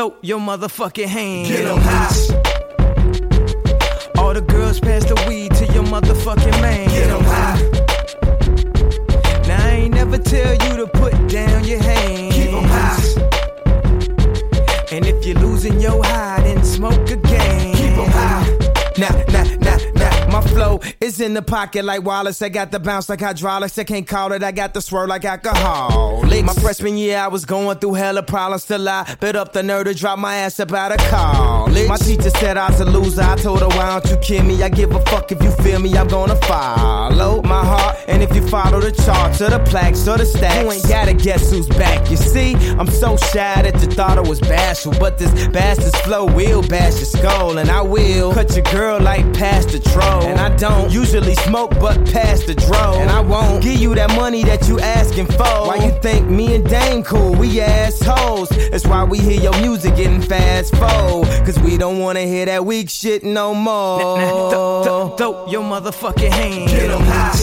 throw your motherfucking hands. Get 'em high. All the girls pass the weed to your motherfucking man. Get 'em high. Now I ain't never tell you to put down your hands. Keep 'em high. And if you're losing your high, then smoke again. Keep 'em high. Nah, my flow is in the pocket like Wallace. I got the bounce like hydraulics. I can't call it, I got the swirl like alcohol. My freshman year, I was going through hella problems till I bit up the nerve to drop my ass up out of college. My teacher said I was a loser. I told her, why don't you kill me? I give a fuck if you feel me, I'm gonna follow my heart. And if you follow the charts or the plaques or the stacks, you ain't gotta guess who's back. You see, I'm so shy that you thought I was bashful, but this bastard's flow will bash your skull. And I will cut your girl like past the troll. And I don't usually smoke but past the dro. And I won't give you that money that you asking for. Why you think me and Dame cool? We assholes. That's why we hear your music getting fast forward. Cause we don't wanna hear that weak shit no more. Throw your motherfucking hands. Get 'em high.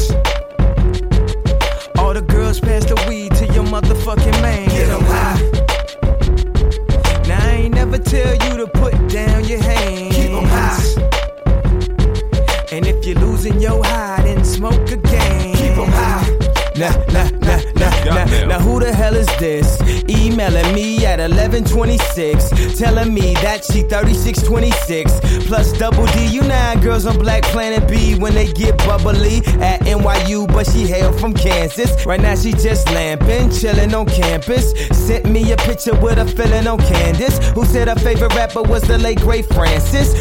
All the girls pass the weed to your motherfucking man. Get 'em high. Now I ain't never tell you to put down your hands. Keep 'em high. And if you're losing your high, then smoke again. Keep 'em high. Now who the hell is this? Emailing me at 11:26, telling me that she 3626 plus double D. You know girls on Black Planet B when they get bubbly at NYU, but she hail from Kansas. Right now she just lamping, chilling on campus. Sent me a picture with a feeling on Candace, who said her favorite rapper was the late great Francis.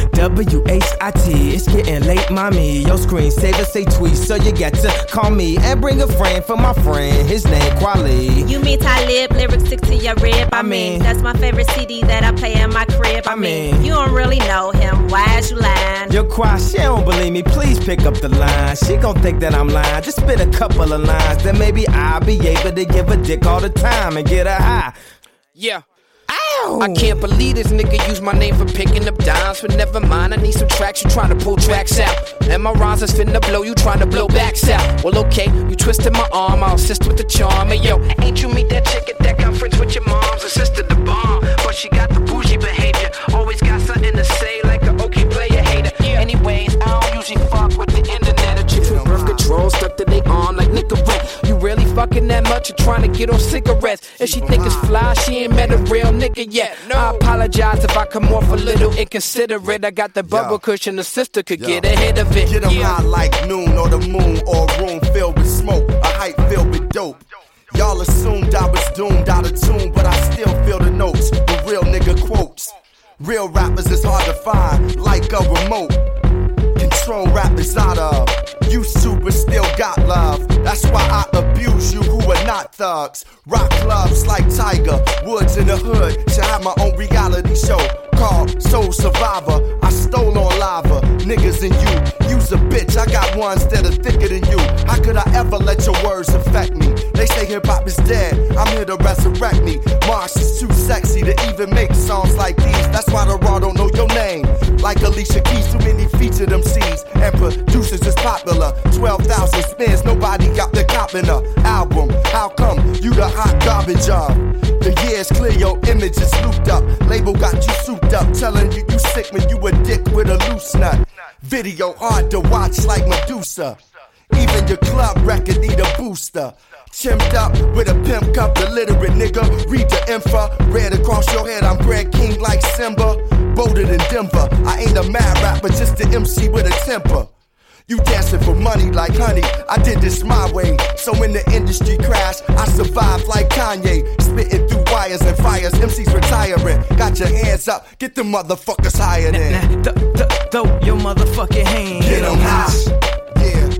WHIT, it's getting late, mommy. Your screensaver say tweet, so you got to call me and bring a friend for my friend. His name Quali. You mean Talib, lyrics stick to your rib. I mean, that's my favorite CD that I play in my crib. I mean, you don't really know him. Why is you lying? Yo, Quali, she don't believe me. Please pick up the line. She gon' think that I'm lying. Just spit a couple of lines, then maybe I'll be able to give a dick all the time and get her high. Yeah. Ow. I can't believe this nigga used my name for picking up dimes. But never mind, I need some tracks. You trying to pull tracks out. And my rhymes is finna blow, you trying to blow backs out. Well, okay, you twisted my arm, I'll assist with the charm. Hey, yo, ain't you meet that chick at that conference with your mom's sister, the bomb? But she got the bougie behavior. Always got something to say, like a okay player hater. Anyways, I don't usually fuck with the internet. Or chicks with birth control stuck to their arm like Nicorette. You really fucking that much or trying to get on cigarettes? If she think it's fly, she ain't met a real nigga yet. I apologize if I come off a little inconsiderate. I got the bubble cushion, the sister could get ahead of it. Get 'em high like noon or the moon or a room filled with smoke, a hype filled with dope. Y'all assumed I was doomed out of tune, but I still feel the notes, the real nigga quotes. Real rappers is hard to find, like a remote. Control rappers out of. You super still got love. That's why I abuse you who are not thugs. Rock clubs like Tiger Woods in the hood. Should have my own reality show called Soul Survivor. I stole on lava, niggas and you. You's a bitch, I got ones that are thicker than you. How could I ever let your words affect me? They say hip hop is dead, I'm here to resurrect me. Marsh is too sexy to even make songs like these. That's why the raw don't know your name. Like Alicia Keys, too many featured MCs and producers is popular. 12,000 spins, nobody got the cop in a album. How come you the hot garbage of? The years clear, your image is looped up. Label got you souped up, telling you you sick when you a dick with a loose nut. Video hard to watch like Medusa. Even your club record need a booster. Chimped up with a pimp cup, illiterate nigga. Read the info, red across your head. I'm Brad King like Simba. Bolted in Denver. I ain't a mad rapper, just an MC with a temper. You dancing for money like honey, I did this my way. So when the industry crashed, I survived like Kanye. Spitting through wires and fires, MCs retiring. Got your hands up, get the motherfuckers higher than. Throw your motherfucking hands. Get 'em high, yeah.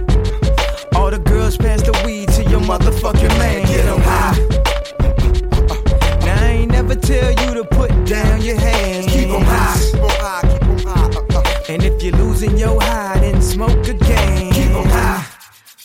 All the girls pass the weed to your motherfucking man. Get 'em high. Now I ain't never tell you to put down